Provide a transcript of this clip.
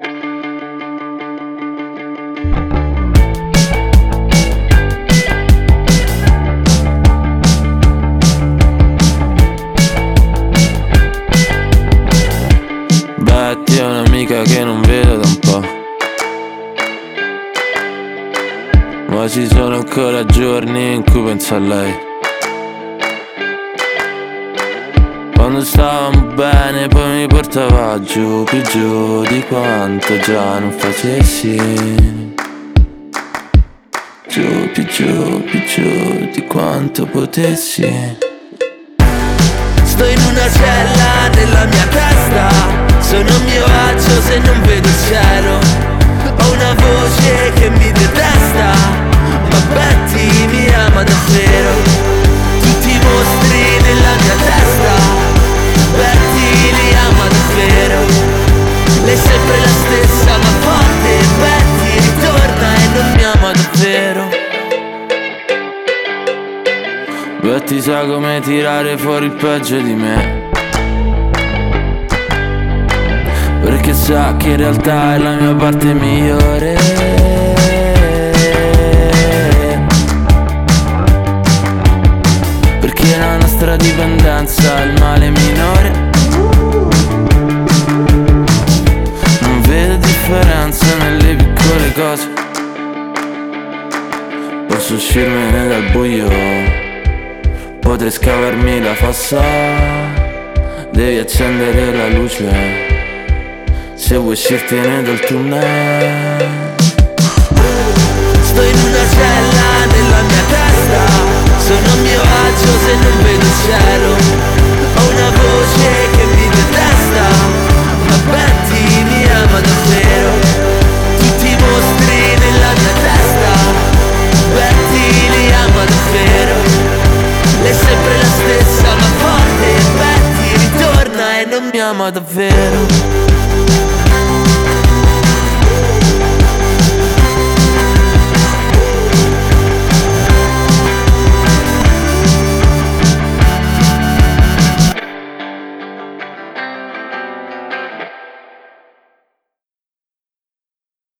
Betty è un'amica che non vedo da un po', ma ci sono ancora giorni in cui penso a lei. Quando stavamo bene poi mi portava giù, più giù di quanto già non facessi. Giù, più giù, più giù di quanto potessi. Sto in una cella nella mia testa, sono a mio agio se non vedo il cielo. Ho una voce che mi detesta, ma Betty mi ama davvero. Tutti i mostri nella mia testa, Betty li ama davvero. Lei è sempre la stessa ma forte, Betty ritorna e non mi ama davvero. Betty sa come tirare fuori il peggio di me, perché sa che in realtà è la mia parte migliore. Perché la nostra dipendenza è il male minore. Non vedo differenza nelle piccole cose. Posso uscirmene dal buio, potrei scavarmi la fossa, devi accendere la luce se vuoi uscirtene dal tunnel. Sto in una cella nella mia testa, sono a mio agio se non vedo il cielo. Ho una voce che mi detesta, ma Betty mi ama davvero. Tutti i mostri nella mia testa, Betty li ama davvero. Lei è sempre la stessa ma forte, Betty ritorna e non mi ama davvero.